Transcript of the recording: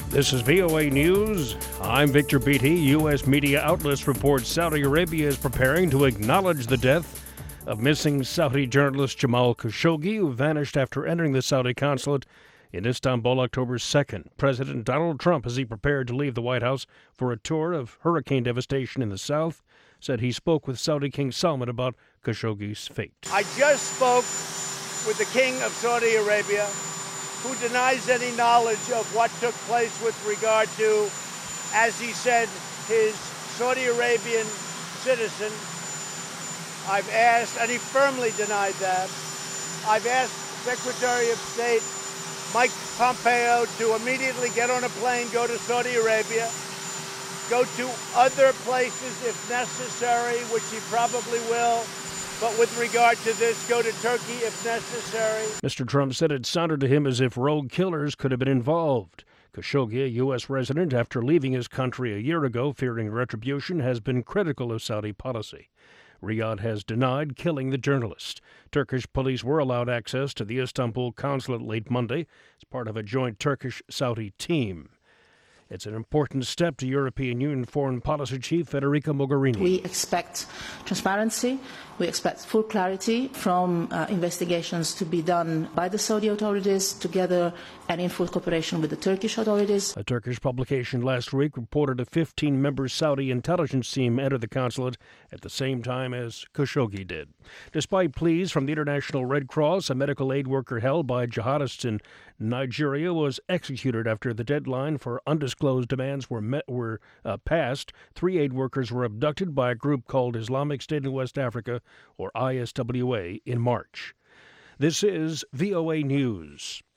This is VOA News. I'm Victor Beatty. U.S. media outlets report Saudi Arabia is preparing to acknowledge the death of missing Saudi journalist Jamal Khashoggi, who vanished after entering the Saudi consulate in Istanbul October 2nd. President Donald Trump, as he prepared to leave the White House for a tour of hurricane devastation in the south, said he spoke with Saudi King Salman about Khashoggi's fate. I just spoke with the King of Saudi Arabia, who denies any knowledge of what took place with regard to, as he said, his Saudi Arabian citizen. I've asked, and he firmly denied that, I've asked Secretary of State Mike Pompeo to immediately get on a plane, go to Saudi Arabia, go to other places if necessary, which he probably will, but with regard to this, go to Turkey if necessary. Mr. Trump said it sounded to him as if rogue killers could have been involved. Khashoggi, a U.S. resident, after leaving his country a year ago, fearing retribution, has been critical of Saudi policy. Riyadh has denied killing the journalist. Turkish police were allowed access to the Istanbul consulate late Monday as part of a joint Turkish-Saudi team. It's an important step to European Union Foreign Policy Chief Federica Mogherini. We expect transparency. We expect full clarity from investigations to be done by the Saudi authorities together and in full cooperation with the Turkish authorities. A Turkish publication last week reported a 15-member Saudi intelligence team entered the consulate at the same time as Khashoggi did. Despite pleas from the International Red Cross, a medical aid worker held by jihadists in Nigeria was executed after the deadline for undisclosed demands were passed. 3 aid workers were abducted by a group called Islamic State in West Africa, or ISWA, in March. This is VOA News.